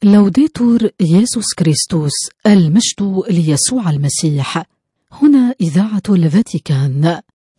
لوديتور يسوع كريستوس، المجد ليسوع المسيح. هنا إذاعة الفاتيكان.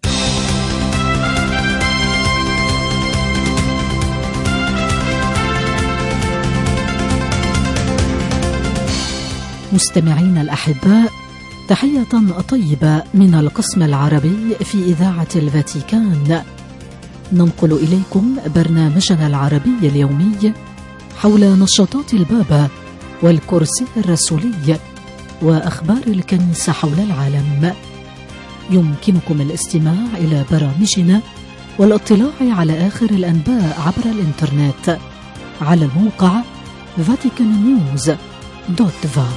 مستمعين الأحباء، تحية طيبة من القسم العربي في إذاعة الفاتيكان. ننقل إليكم برنامجنا العربي اليومي حول نشاطات البابا والكرسي الرسولي وأخبار الكنيسة حول العالم. يمكنكم الاستماع إلى برامجنا والاطلاع على آخر الأنباء عبر الإنترنت على الموقع vaticannews.va.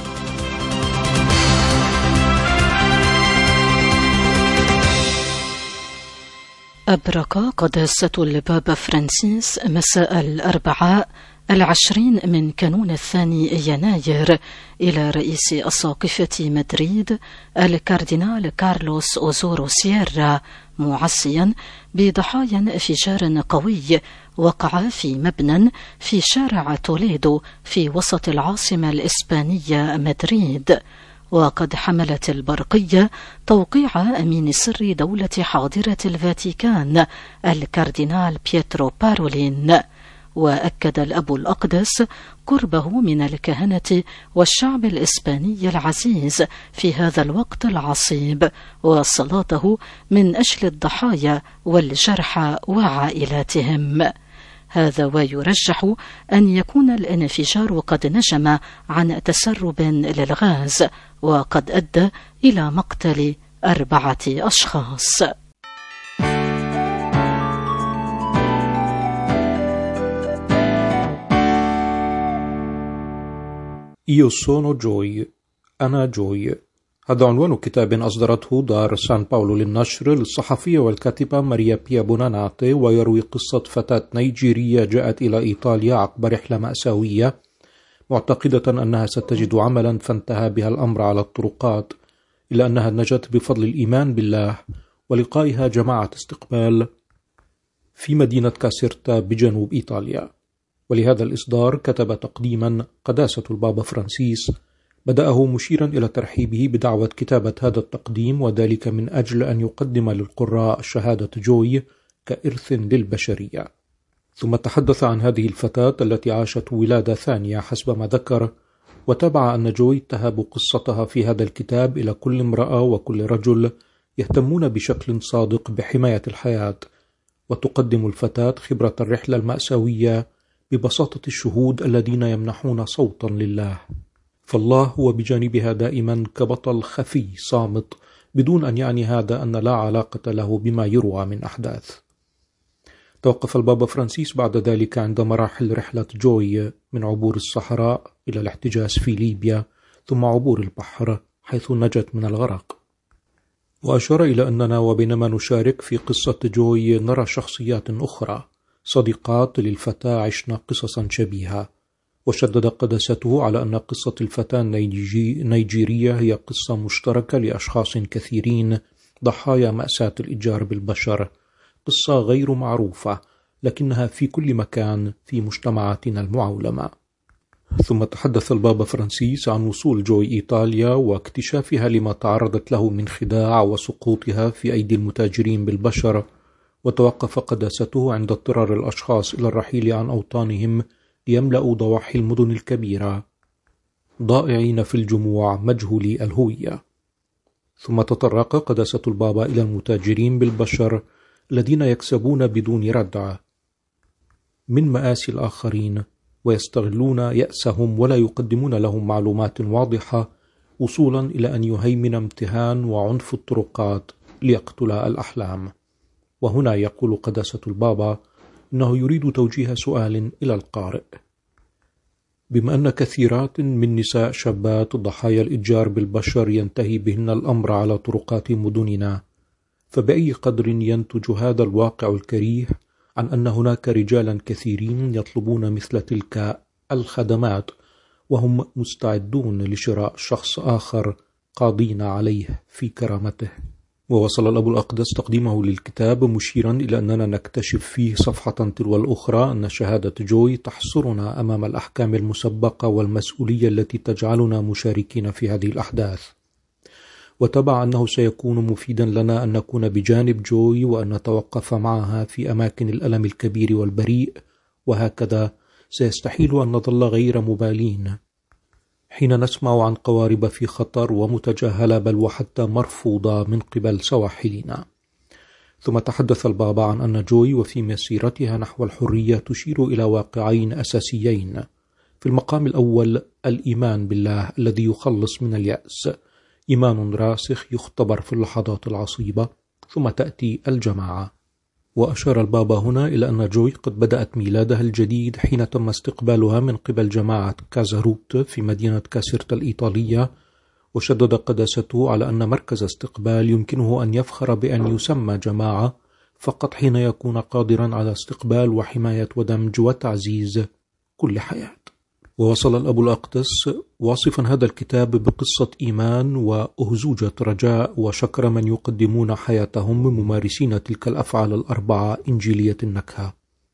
أبرك قداسة البابا فرانسيس مساء الأربعاء 20 من كانون الثاني يناير إلى رئيس أساقفة مدريد الكاردينال كارلوس أوزورو سييرا، معزيا بضحايا انفجار قوي وقع في مبنى في شارع توليدو في وسط العاصمة الإسبانية مدريد. وقد حملت البرقية توقيع أمين سر دولة حاضرة الفاتيكان الكاردينال بيترو بارولين. وأكد الأب الأقدس قربه من الكهنة والشعب الإسباني العزيز في هذا الوقت العصيب، وصلاته من أجل الضحايا والجرحى وعائلاتهم. هذا ويرجح أن يكون الانفجار قد نجم عن تسرب للغاز، وقد أدى إلى مقتل 4 أشخاص. Io sono Joy. أنا جوي. هذا عنوان كتاب أصدرته دار سان باولو للنشر للصحفية والكاتبة ماريا بيا بوناناتي، ويروي قصة فتاة نيجيرية جاءت إلى إيطاليا عقب رحلة مأساوية معتقدة أنها ستجد عملا، فانتهى بها الأمر على الطرقات، إلا أنها نجت بفضل الإيمان بالله ولقائها جماعة استقبال في مدينة كاسيرتا بجنوب إيطاليا. ولهذا الإصدار كتب تقديما قداسة البابا فرانسيس، بدأه مشيرا إلى ترحيبه بدعوة كتابة هذا التقديم، وذلك من أجل أن يقدم للقراء شهادة جوي كإرث للبشرية. ثم تحدث عن هذه الفتاة التي عاشت ولادة ثانية حسب ما ذكر، وتابع أن جوي تهاب قصتها في هذا الكتاب إلى كل امرأة وكل رجل يهتمون بشكل صادق بحماية الحياة، وتقدم الفتاة خبرة الرحلة المأساوية ببساطة الشهود الذين يمنحون صوتا لله. فالله هو بجانبها دائما كبطل خفي صامت، بدون أن يعني هذا أن لا علاقة له بما يروى من أحداث. توقف البابا فرانسيس بعد ذلك عند مراحل رحلة جوي من عبور الصحراء إلى الاحتجاز في ليبيا، ثم عبور البحر حيث نجت من الغرق. وأشار إلى أننا وبينما نشارك في قصة جوي نرى شخصيات أخرى صديقات للفتاة عشنا قصصا شبيهة، وشدد قداسته على أن قصة الفتاة النيجيرية هي قصة مشتركة لأشخاص كثيرين ضحايا مأساة الإتجار بالبشر، قصة غير معروفة لكنها في كل مكان في مجتمعاتنا المعولمة. ثم تحدث البابا فرانسيس عن وصول جوي إيطاليا واكتشافها لما تعرضت له من خداع وسقوطها في أيدي المتاجرين بالبشر، وتوقف قداسته عند اضطرار الأشخاص إلى الرحيل عن أوطانهم ليملأوا ضواحي المدن الكبيرة ضائعين في الجموع مجهولي الهوية. ثم تطرق قداسة البابا إلى المتاجرين بالبشر الذين يكسبون بدون ردع من مآسي الآخرين، ويستغلون يأسهم ولا يقدمون لهم معلومات واضحة، وصولا إلى أن يهيمن امتهان وعنف الطرقات ليقتل الأحلام. وهنا يقول قداسة البابا إنه يريد توجيه سؤال إلى القارئ: بما أن كثيرات من نساء شابات ضحايا الإتجار بالبشر ينتهي بهن الأمر على طرقات مدننا، فبأي قدر ينتج هذا الواقع الكريه عن أن هناك رجالا كثيرين يطلبون مثل تلك الخدمات وهم مستعدون لشراء شخص آخر قاضين عليه في كرامته، ووصل الأب الأقدس تقديمه للكتاب مشيرا إلى أننا نكتشف فيه صفحة تلو الأخرى أن شهادة جوي تحصرنا أمام الأحكام المسبقة والمسؤولية التي تجعلنا مشاركين في هذه الأحداث، وتبع أنه سيكون مفيدا لنا أن نكون بجانب جوي وأن نتوقف معها في أماكن الألم الكبير والبريء، وهكذا سيستحيل أن نظل غير مبالين حين نسمع عن قوارب في خطر ومتجاهلة بل وحتى مرفوضة من قبل سواحلنا. ثم تحدث البابا عن أن جوي وفي مسيرتها نحو الحرية تشير إلى واقعين أساسيين. في المقام الأول الإيمان بالله الذي يخلص من اليأس، إيمان راسخ يختبر في اللحظات العصيبة، ثم تأتي الجماعة. وأشار البابا هنا إلى أن جوي قد بدأت ميلادها الجديد حين تم استقبالها من قبل جماعة كازاروت في مدينة كاسرتا الإيطالية، وشدد قداسته على أن مركز استقبال يمكنه أن يفخر بأن يسمى جماعة فقط حين يكون قادرا على استقبال وحماية ودمج وتعزيز كل حياة. ووصل الأب الأقدس واصفا هذا الكتاب بقصة إيمان وأهزوجة رجاء، وشكر من يقدمون حياتهم ممارسين تلك الأفعال الأربعة إنجيلية النكهة.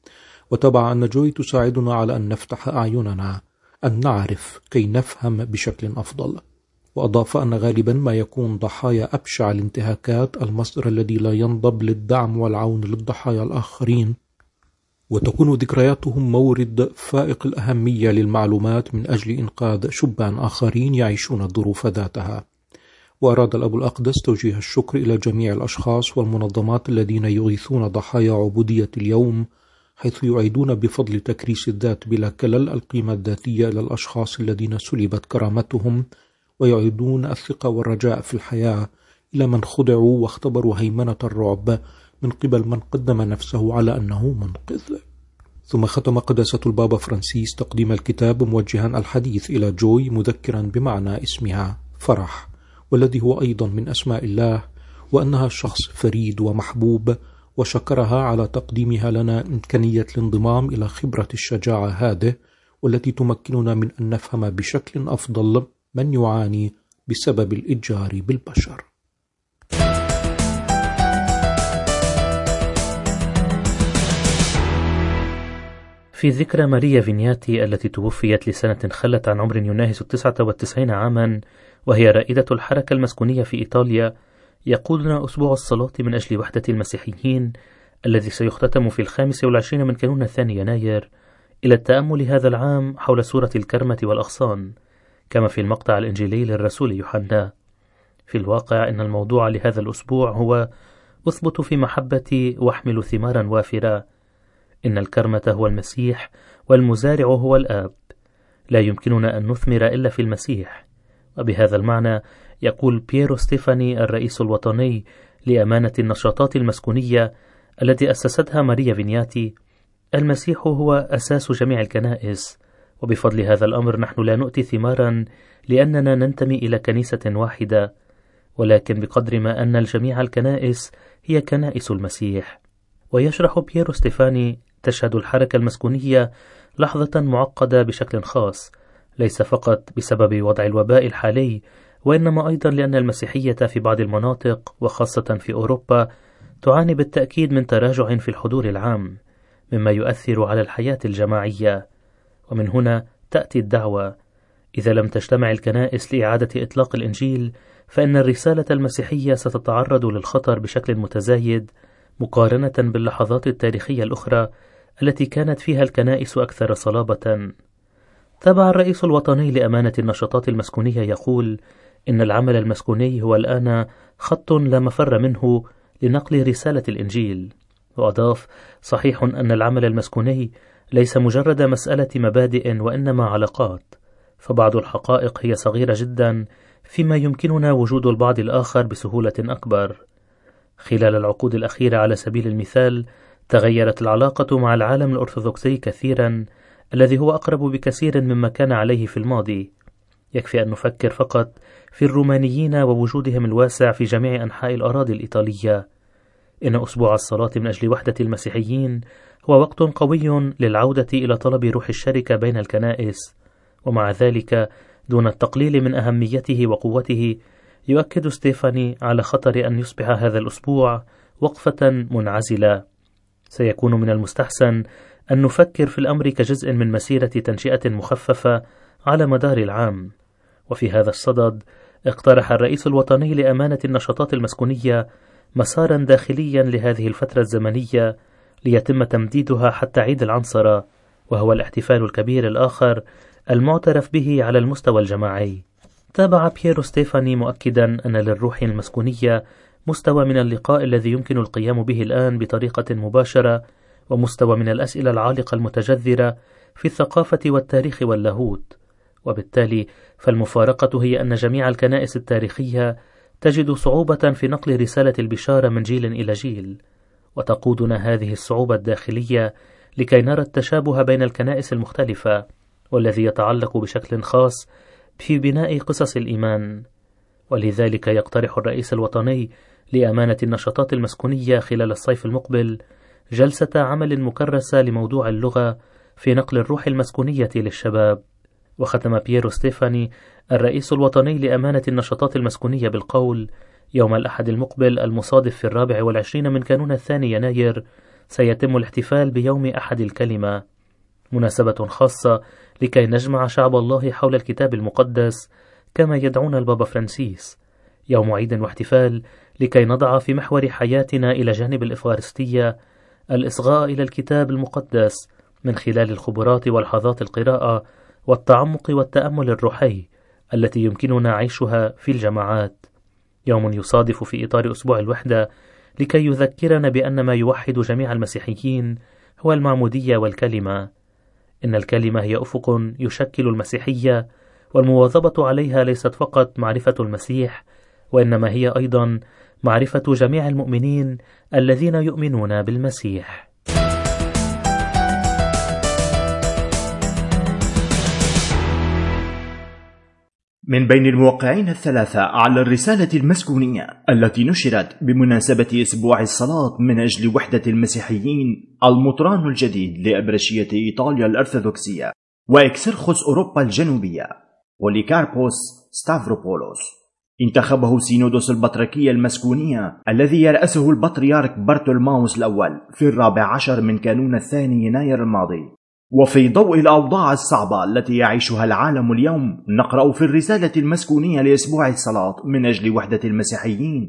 وتبع أن جوي تساعدنا على أن نفتح أعيننا، أن نعرف كي نفهم بشكل أفضل. وأضاف أن غالبا ما يكون ضحايا أبشع الانتهاكات المصدر الذي لا ينضب للدعم والعون للضحايا الآخرين، وتكون ذكرياتهم مورد فائق الأهمية للمعلومات من أجل إنقاذ شبان آخرين يعيشون الظروف ذاتها. وأراد الأب الأقدس توجيه الشكر إلى جميع الأشخاص والمنظمات الذين يغيثون ضحايا عبودية اليوم، حيث يعيدون بفضل تكريس الذات بلا كلل القيمة الذاتية إلى الأشخاص الذين سلبت كرامتهم، ويعيدون الثقة والرجاء في الحياة إلى من خدعوا واختبروا هيمنة الرعب من قبل من قدم نفسه على أنه منقذ. ثم ختم قداسة البابا فرانسيس تقديم الكتاب موجها الحديث إلى جوي مذكرا بمعنى اسمها فرح، والذي هو أيضا من أسماء الله، وأنها شخص فريد ومحبوب، وشكرها على تقديمها لنا إمكانية الانضمام إلى خبرة الشجاعة هذه، والتي تمكننا من أن نفهم بشكل أفضل من يعاني بسبب الإتجار بالبشر. في ذكرى ماريا فينياتي التي توفيت لسنة خلت عن عمر يناهز 99 عاما، وهي رائدة الحركة المسكونية في إيطاليا، يقودنا أسبوع الصلاة من أجل وحدة المسيحيين الذي سيختتم في 25 من كانون الثاني يناير إلى التأمل هذا العام حول سورة الكرمة والأغصان، كما في المقطع الإنجيلي للرسول يوحنا. في الواقع إن الموضوع لهذا الأسبوع هو أثبت في محبتي واحمل ثمارا وافرة. إن الكرمة هو المسيح والمزارع هو الآب، لا يمكننا أن نثمر إلا في المسيح. وبهذا المعنى يقول بييرو ستيفاني الرئيس الوطني لأمانة النشاطات المسكونية التي أسستها ماريا فينياتي: المسيح هو أساس جميع الكنائس، وبفضل هذا الأمر نحن لا نؤتي ثمارا لأننا ننتمي إلى كنيسة واحدة، ولكن بقدر ما أن الجميع الكنائس هي كنائس المسيح. ويشرح بييرو ستيفاني: تشهد الحركة المسكونية لحظة معقدة بشكل خاص، ليس فقط بسبب وضع الوباء الحالي، وإنما أيضا لأن المسيحية في بعض المناطق وخاصة في أوروبا تعاني بالتأكيد من تراجع في الحضور العام، مما يؤثر على الحياة الجماعية. ومن هنا تأتي الدعوة: إذا لم تجتمع الكنائس لإعادة إطلاق الإنجيل، فإن الرسالة المسيحية ستتعرض للخطر بشكل متزايد مقارنة باللحظات التاريخية الأخرى التي كانت فيها الكنائس أكثر صلابة. تابع الرئيس الوطني لأمانة النشاطات المسكونية يقول: إن العمل المسكوني هو الآن خط لا مفر منه لنقل رسالة الإنجيل. وأضاف: صحيح أن العمل المسكوني ليس مجرد مسألة مبادئ وإنما علاقات، فبعض الحقائق هي صغيرة جدا فيما يمكننا وجود البعض الآخر بسهولة أكبر. خلال العقود الأخيرة على سبيل المثال تغيرت العلاقة مع العالم الأرثوذكسي كثيرا، الذي هو أقرب بكثير مما كان عليه في الماضي. يكفي أن نفكر فقط في الرومانيين ووجودهم الواسع في جميع أنحاء الأراضي الإيطالية. إن أسبوع الصلاة من أجل وحدة المسيحيين هو وقت قوي للعودة إلى طلب روح الشركة بين الكنائس، ومع ذلك دون التقليل من أهميته وقوته يؤكد ستيفاني على خطر أن يصبح هذا الأسبوع وقفة منعزلة. سيكون من المستحسن أن نفكر في الأمر كجزء من مسيرة تنشئة مخففة على مدار العام. وفي هذا الصدد اقترح الرئيس الوطني لأمانة النشاطات المسكونية مسارا داخليا لهذه الفترة الزمنية ليتم تمديدها حتى عيد العنصرة، وهو الاحتفال الكبير الآخر المعترف به على المستوى الجماعي. تابع بييرو ستيفاني مؤكدا أن للروح المسكونية مستوى من اللقاء الذي يمكن القيام به الآن بطريقة مباشرة، ومستوى من الأسئلة العالقة المتجذرة في الثقافة والتاريخ واللاهوت. وبالتالي فالمفارقة هي أن جميع الكنائس التاريخية تجد صعوبة في نقل رسالة البشارة من جيل إلى جيل، وتقودنا هذه الصعوبة الداخلية لكي نرى التشابه بين الكنائس المختلفة، والذي يتعلق بشكل خاص في بناء قصص الإيمان. ولذلك يقترح الرئيس الوطني لأمانة النشاطات المسكونية خلال الصيف المقبل جلسة عمل مكرسة لموضوع اللغة في نقل الروح المسكونية للشباب. وختم بييرو ستيفاني الرئيس الوطني لأمانة النشاطات المسكونية بالقول: يوم الأحد المقبل المصادف في 24 من كانون الثاني يناير سيتم الاحتفال بيوم أحد الكلمة، مناسبة خاصة لكي نجمع شعب الله حول الكتاب المقدس كما يدعونا البابا فرانسيس، يوم عيد واحتفال لكي نضع في محور حياتنا إلى جانب الإفغارستية الإصغاء إلى الكتاب المقدس من خلال الخبرات والحظات القراءة والتعمق والتأمل الروحي التي يمكننا عيشها في الجماعات. يوم يصادف في إطار أسبوع الوحدة لكي يذكرنا بأن ما يوحد جميع المسيحيين هو المعمودية والكلمة. إن الكلمة هي أفق يشكل المسيحية، والمواظبة عليها ليست فقط معرفة المسيح، وإنما هي أيضا معرفة جميع المؤمنين الذين يؤمنون بالمسيح. من بين الموقعين الثلاثة على الرسالة المسكونية التي نشرت بمناسبة أسبوع الصلاة من أجل وحدة المسيحيين المطران الجديد لأبرشية إيطاليا الأرثوذكسية وإكسرخوس أوروبا الجنوبية بوليكاربوس ستافروبولوس، انتخبه سينودوس البطركية المسكونية الذي يرأسه البطريرك بارتولماوس الأول في 14 من كانون الثاني يناير الماضي. وفي ضوء الأوضاع الصعبة التي يعيشها العالم اليوم، نقرأ في الرسالة المسكونية لأسبوع الصلاة من أجل وحدة المسيحيين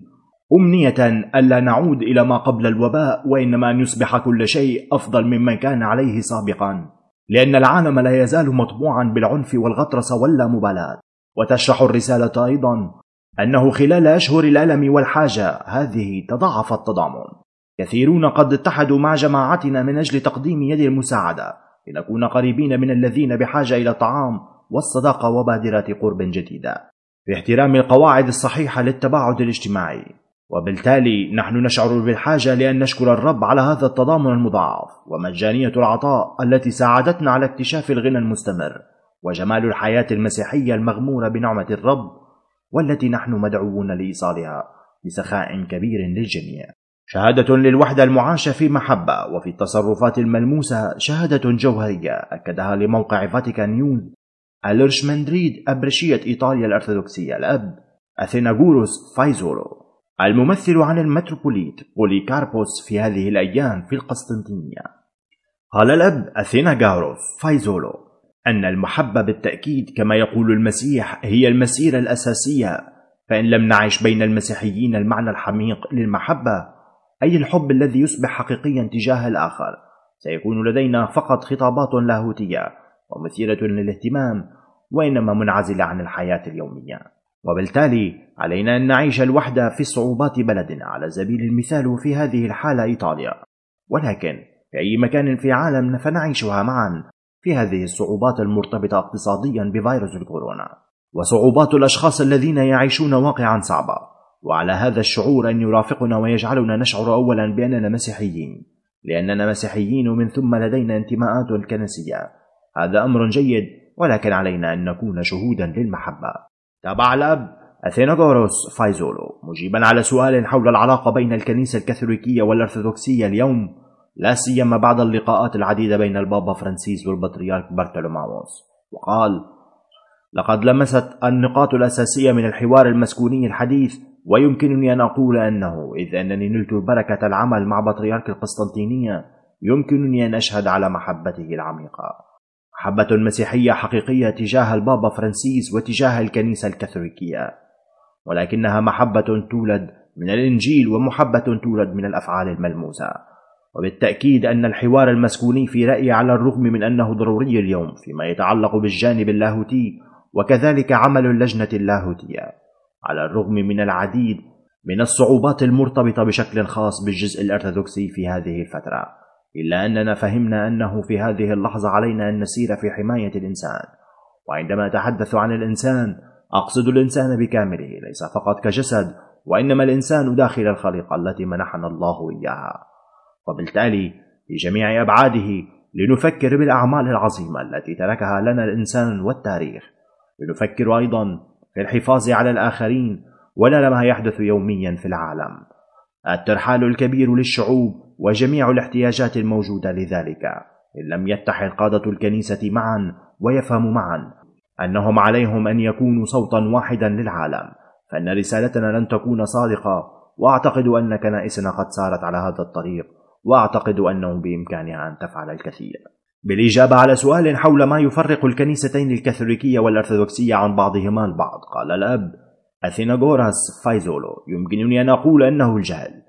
أمنية ألا نعود إلى ما قبل الوباء، وإنما أن يصبح كل شيء أفضل مما كان عليه سابقا، لأن العالم لا يزال مطبوعا بالعنف والغطرسة واللامبالاة. وتشرح الرسالة أيضا أنه خلال أشهر الألم والحاجة هذه تضاعف التضامن. كثيرون قد اتحدوا مع جماعتنا من أجل تقديم يد المساعدة لنكون قريبين من الذين بحاجة إلى طعام والصداقة وبادرات قرب جديدة في احترام القواعد الصحيحة للتباعد الاجتماعي. وبالتالي نحن نشعر بالحاجة لأن نشكر الرب على هذا التضامن المضاعف ومجانية العطاء التي ساعدتنا على اكتشاف الغنى المستمر وجمال الحياة المسيحية المغمورة بنعمة الرب، والتي نحن مدعوون لإيصالها بسخاء كبير للجميع. شهادة للوحدة المعاشة في محبة وفي التصرفات الملموسة، شهادة جوهرية أكدها لموقع فاتيكان نيوز الإرشمندريد أبرشية إيطاليا الأرثوذكسية الأب أثيناغوروس فايزولو، الممثل عن المتروبوليت بوليكاربوس في هذه الأيام في القسطنطينية. قال الأب أثيناغوروس فايزولو أن المحبة بالتأكيد كما يقول المسيح هي المسيرة الأساسية، فإن لم نعيش بين المسيحيين المعنى الحميق للمحبة، أي الحب الذي يصبح حقيقيا تجاه الآخر، سيكون لدينا فقط خطابات لاهوتية ومثيرة للاهتمام، وإنما منعزلة عن الحياة اليومية. وبالتالي علينا أن نعيش الوحدة في صعوبات بلدنا، على سبيل المثال في هذه الحالة إيطاليا، ولكن في أي مكان في عالمنا فنعيشها معا في هذه الصعوبات المرتبطة اقتصاديا بفيروس الكورونا، وصعوبات الأشخاص الذين يعيشون واقعا صعبا. وعلى هذا الشعور أن يرافقنا ويجعلنا نشعر أولا بأننا مسيحيين، لأننا مسيحيين ومن ثم لدينا انتماءات كنسية. هذا أمر جيد، ولكن علينا أن نكون شهودا للمحبة. تابع الأب أثيناغوروس فايزولو مجيبا على سؤال حول العلاقة بين الكنيسة الكاثوليكية والأرثوذكسية اليوم، لا سيما بعد اللقاءات العديدة بين البابا فرانسيس والبطريرك بارتولوماوس، وقال: لقد لمست النقاط الأساسية من الحوار المسكوني الحديث، ويمكنني أن أقول أنه إذ أنني نلت بركة العمل مع بطريرك القسطنطينية يمكنني أن أشهد على محبته العميقة، محبة مسيحية حقيقية تجاه البابا فرانسيس وتجاه الكنيسة الكاثوليكية، ولكنها محبة تولد من الإنجيل ومحبة تولد من الأفعال الملموسة. وبالتأكيد أن الحوار المسكوني في رأيي على الرغم من أنه ضروري اليوم فيما يتعلق بالجانب اللاهوتي وكذلك عمل اللجنة اللاهوتية، على الرغم من العديد من الصعوبات المرتبطة بشكل خاص بالجزء الأرثوذكسي في هذه الفترة، إلا أننا فهمنا أنه في هذه اللحظة علينا أن نسير في حماية الإنسان. وعندما أتحدث عن الإنسان أقصد الإنسان بكامله، ليس فقط كجسد، وإنما الإنسان داخل الخليقة التي منحنا الله إياها. وبالتالي في جميع أبعاده لنفكر بالأعمال العظيمة التي تركها لنا الإنسان والتاريخ، لنفكر أيضا في الحفاظ على الآخرين ولا ما يحدث يوميا في العالم. الترحال الكبير للشعوب وجميع الاحتياجات الموجودة لذلك، إن لم يتحد قادة الكنيسة معا ويفهموا معا أنهم عليهم أن يكونوا صوتا واحدا للعالم، فإن رسالتنا لن تكون صادقة. وأعتقد أن كنائسنا قد سارت على هذا الطريق، وأعتقد أنه بإمكانها أن تفعل الكثير. بالإجابة على سؤال حول ما يفرق الكنيستين الكاثوليكية والأرثوذكسية عن بعضهما البعض، قال الأب أثيناغوراس فايزولو: يمكنني أن أقول أنه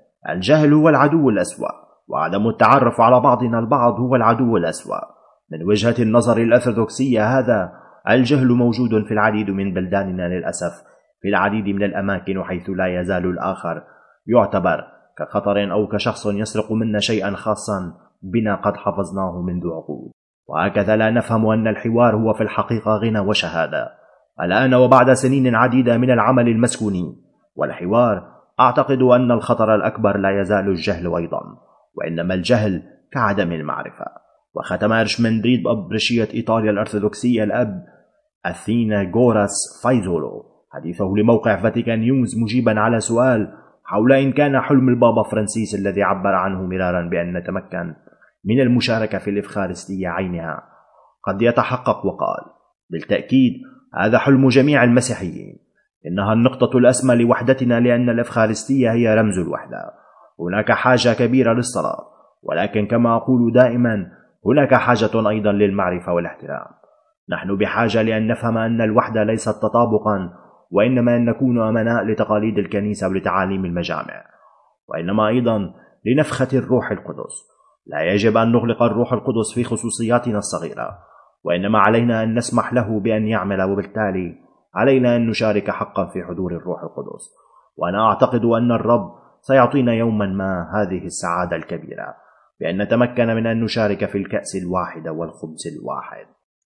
الجهل هو العدو الأسوأ، وعدم التعرف على بعضنا البعض هو العدو الأسوأ. من وجهة النظر الأرثوذكسية هذا الجهل موجود في العديد من بلداننا للأسف، في العديد من الأماكن حيث لا يزال الآخر يعتبر كخطر أو كشخص يسرق منا شيئا خاصا بنا قد حفظناه منذ عقود. وهكذا لا نفهم أن الحوار هو في الحقيقة غنى وشهادة. الآن وبعد سنين عديدة من العمل المسكوني والحوار، أعتقد أن الخطر الأكبر لا يزال الجهل أيضا، وإنما الجهل كعدم المعرفة. وختم أرشمندريد أبرشية إيطاليا الأرثوذكسية الأب أثيناغوراس فايزولو حديثه لموقع فاتيكان نيوز مجيبا على سؤال حول إن كان حلم البابا فرانسيس الذي عبر عنه مرارا بأن نتمكن من المشاركة في الإفخارستية عينها قد يتحقق، وقال: بالتأكيد هذا حلم جميع المسيحيين، إنها النقطة الأسمى لوحدتنا، لأن الإفخارستية هي رمز الوحدة. هناك حاجة كبيرة للصلاة، ولكن كما أقول دائما هناك حاجة أيضا للمعرفة والاحترام. نحن بحاجة لأن نفهم أن الوحدة ليست تطابقا، وإنما أن نكون أمناء لتقاليد الكنيسة ولتعاليم المجامع، وإنما أيضا لنفخة الروح القدس. لا يجب أن نغلق الروح القدس في خصوصياتنا الصغيرة، وإنما علينا أن نسمح له بأن يعمل، وبالتالي علينا أن نشارك حقا في حضور الروح القدس. وأنا أعتقد أن الرب سيعطينا يوما ما هذه السعادة الكبيرة، بأن نتمكن من أن نشارك في الكأس الواحدة والخبز الواحد.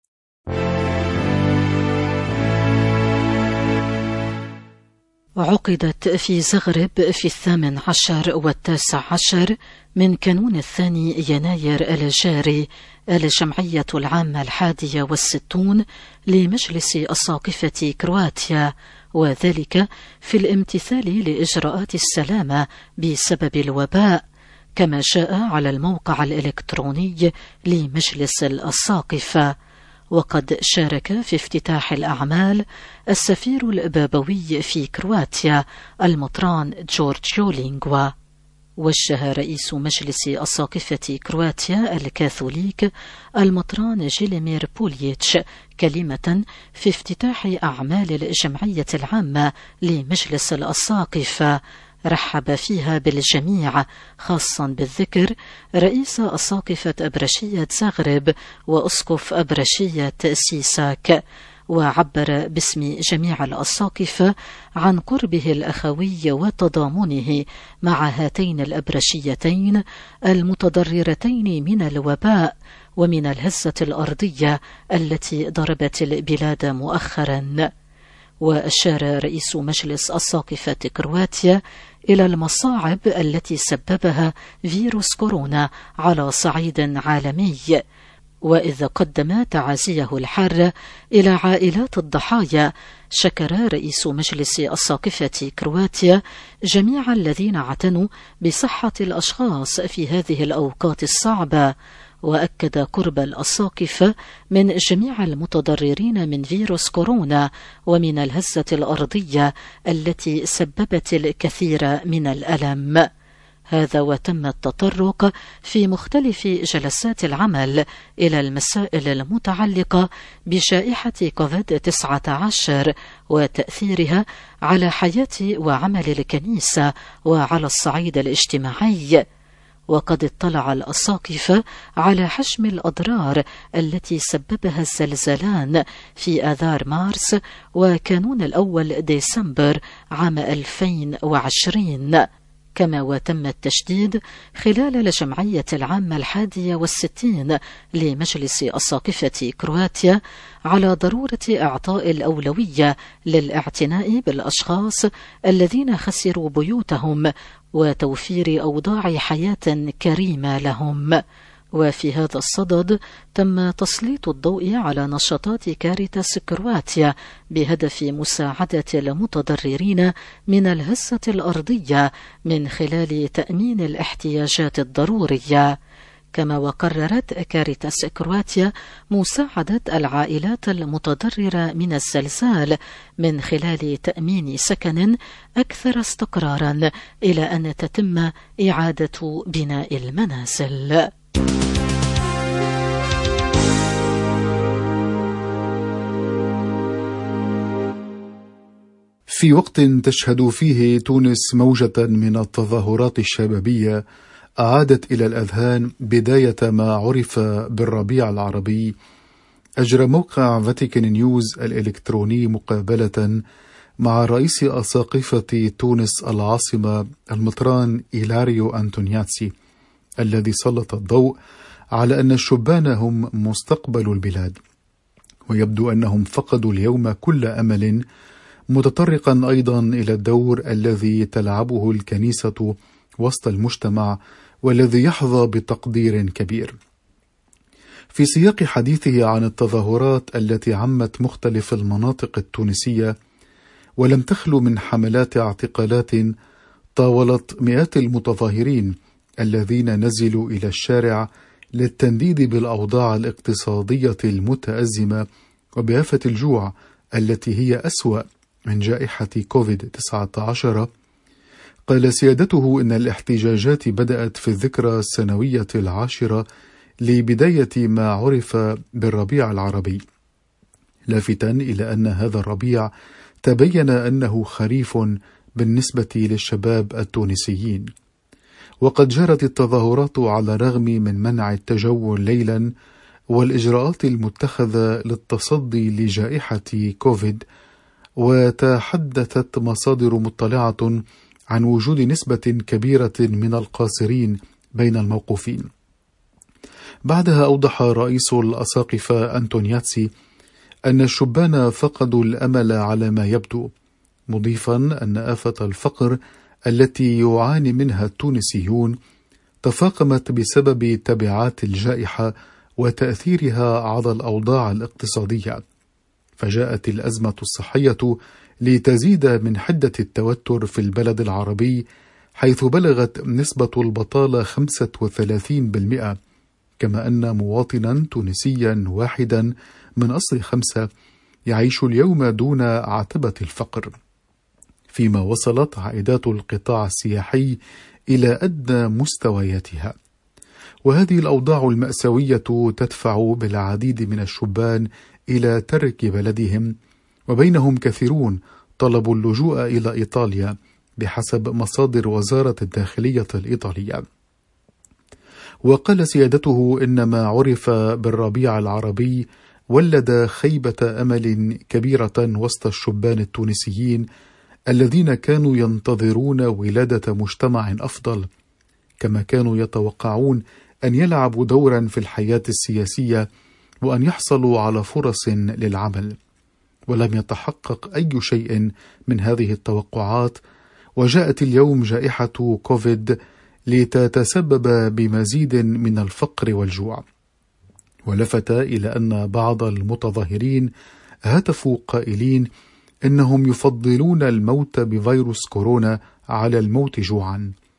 عقدت في زغرب في 18 و19 من كانون 2 يناير الجاري الجمعية العامة 61 لمجلس أساقفة كرواتيا، وذلك في الامتثال لإجراءات السلامة بسبب الوباء، كما جاء على الموقع الإلكتروني لمجلس الأساقفة. وقد شارك في افتتاح الأعمال السفير البابوي في كرواتيا المطران جورجيو لينغوا. وجه رئيس مجلس أساقفة كرواتيا الكاثوليك المطران جيليمير بوليتش كلمة في افتتاح أعمال الجمعية العامة لمجلس الأساقفة، رحب فيها بالجميع، خاصا بالذكر رئيس أساقفة أبرشية زغرب وأسقف أبرشية سيساك، وعبر باسم جميع الأساقفة عن قربه الأخوي وتضامنه مع هاتين الأبرشيتين المتضررتين من الوباء ومن الهزة الأرضية التي ضربت البلاد مؤخرا. وأشار رئيس مجلس أساقفة كرواتيا إلى المصاعب التي سببها فيروس كورونا على صعيد عالمي، وإذ قدم تعازيه الحارة إلى عائلات الضحايا، شكر رئيس مجلس أساقفة كرواتيا جميع الذين اعتنوا بصحة الأشخاص في هذه الأوقات الصعبة، وأكد قرب الأساقفة من جميع المتضررين من فيروس كورونا ومن الهزة الأرضية التي سببت الكثير من الألم. هذا وتم التطرق في مختلف جلسات العمل إلى المسائل المتعلقة بجائحة كوفيد-19 وتأثيرها على حياة وعمل الكنيسة وعلى الصعيد الاجتماعي. وقد اطلع الأساقفة على حجم الأضرار التي سببها الزلزالان في آذار مارس وكانون الأول ديسمبر عام 2020، كما وتم التشديد خلال الجمعية العامة 61 لمجلس أساقفة كرواتيا على ضرورة إعطاء الأولوية للاعتناء بالأشخاص الذين خسروا بيوتهم وتوفير أوضاع حياة كريمة لهم. وفي هذا الصدد تم تسليط الضوء على نشاطات كاريتاس كرواتيا بهدف مساعدة المتضررين من الهزة الأرضية من خلال تأمين الاحتياجات الضرورية. كما وقررت كاريتاس كرواتيا مساعدة العائلات المتضررة من الزلزال من خلال تأمين سكن أكثر استقرارا إلى أن تتم إعادة بناء المنازل. في وقت تشهد فيه تونس موجة من التظاهرات الشبابية أعادت إلى الأذهان بداية ما عرف بالربيع العربي، أجرى موقع فاتيكان نيوز الإلكتروني مقابلة مع رئيس أساقفة تونس العاصمة المطران إيلاريو أنتونياتسي، الذي سلط الضوء على أن الشبان هم مستقبل البلاد، ويبدو أنهم فقدوا اليوم كل أمل، متطرقا أيضا إلى الدور الذي تلعبه الكنيسة وسط المجتمع والذي يحظى بتقدير كبير. في سياق حديثه عن التظاهرات التي عمت مختلف المناطق التونسية ولم تخلو من حملات اعتقالات طاولت مئات المتظاهرين الذين نزلوا إلى الشارع للتنديد بالأوضاع الاقتصادية المتأزمة وبآفة الجوع التي هي أسوأ من جائحة كوفيد-19، قال سيادته إن الاحتجاجات بدأت في الذكرى السنوية 10 لبداية ما عرف بالربيع العربي، لافتا إلى أن هذا الربيع تبين أنه خريف بالنسبة للشباب التونسيين. وقد جرت التظاهرات على الرغم من منع التجول ليلا والإجراءات المتخذة للتصدي لجائحة كوفيد، وتحدثت مصادر مطلعة عن وجود نسبة كبيرة من القاصرين بين الموقوفين. بعدها أوضح رئيس الأساقفة أنتونياتسي أن الشبان فقدوا الأمل على ما يبدو، مضيفا أن آفة الفقر التي يعاني منها التونسيون تفاقمت بسبب تبعات الجائحة وتأثيرها على الأوضاع الاقتصادية، فجاءت الأزمة الصحية لتزيد من حدة التوتر في البلد العربي، حيث بلغت نسبة البطالة 35%، كما أن مواطنا تونسيا واحدا من أصل 5 يعيش اليوم دون عتبة الفقر، فيما وصلت عائدات القطاع السياحي إلى أدنى مستوياتها. وهذه الأوضاع المأساوية تدفع بالعديد من الشبان إلى ترك بلدهم، وبينهم كثيرون طلبوا اللجوء إلى إيطاليا بحسب مصادر وزارة الداخلية الإيطالية. وقال سيادته إن ما عرف بالربيع العربي ولد خيبة أمل كبيرة وسط الشبان التونسيين الذين كانوا ينتظرون ولادة مجتمع أفضل، كما كانوا يتوقعون أن يلعبوا دورا في الحياة السياسية وأن يحصلوا على فرص للعمل، ولم يتحقق أي شيء من هذه التوقعات. وجاءت اليوم جائحة كوفيد لتتسبب بمزيد من الفقر والجوع. ولفت إلى أن بعض المتظاهرين هتفوا قائلين إنهم يفضلون الموت بفيروس كورونا على الموت جوعا،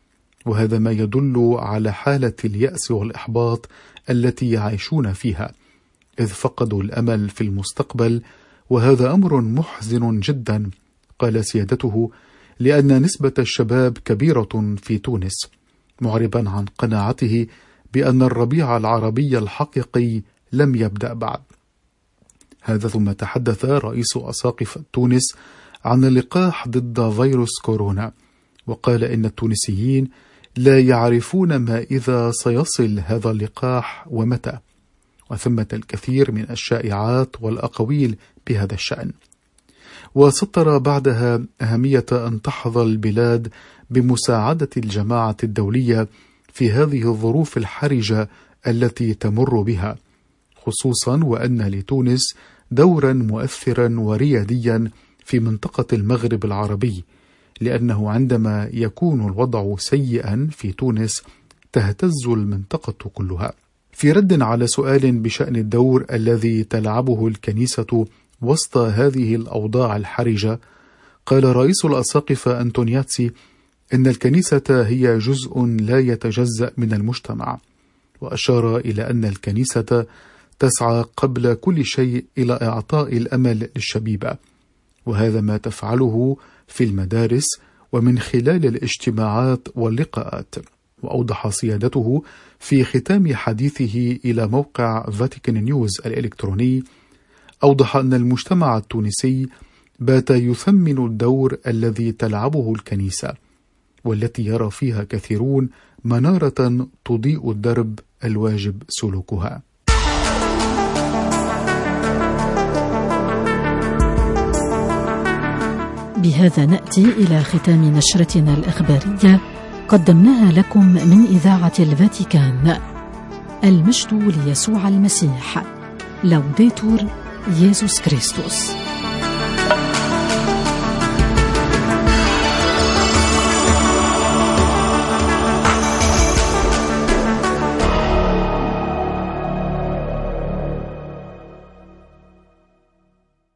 وهذا ما يدل على حالة اليأس والإحباط التي يعيشون فيها، إذ فقدوا الأمل في المستقبل، وهذا أمر محزن جدا، قال سيادته، لأن نسبة الشباب كبيرة في تونس، معربا عن قناعته بأن الربيع العربي الحقيقي لم يبدأ بعد. هذا ثم تحدث رئيس أساقفة تونس عن اللقاح ضد فيروس كورونا، وقال إن التونسيين لا يعرفون ما إذا سيصل هذا اللقاح ومتى، وثمة الكثير من الشائعات والأقاويل بهذا الشأن. وسطر بعدها أهمية أن تحظى البلاد بمساعدة الجماعة الدولية في هذه الظروف الحرجة التي تمر بها، خصوصا وأن لتونس دورا مؤثرا ورياديا في منطقة المغرب العربي، لأنه عندما يكون الوضع سيئا في تونس تهتز المنطقة كلها. في رد على سؤال بشأن الدور الذي تلعبه الكنيسة وسط هذه الأوضاع الحرجة، قال رئيس الأساقفة أنتونياتسي إن الكنيسة هي جزء لا يتجزأ من المجتمع، وأشار إلى أن الكنيسة تسعى قبل كل شيء إلى إعطاء الأمل للشبيبة، وهذا ما تفعله في المدارس ومن خلال الاجتماعات واللقاءات. وأوضح سيادته في ختام حديثه إلى موقع فاتيكان نيوز الإلكتروني، أوضح أن المجتمع التونسي بات يثمن الدور الذي تلعبه الكنيسة، والتي يرى فيها كثيرون منارة تضيء الدرب الواجب سلوكها. بهذا نأتي إلى ختام نشرتنا الإخبارية قدمناها لكم من إذاعة الفاتيكان. المجد ليسوع المسيح. لوديتور يسوع كريستوس.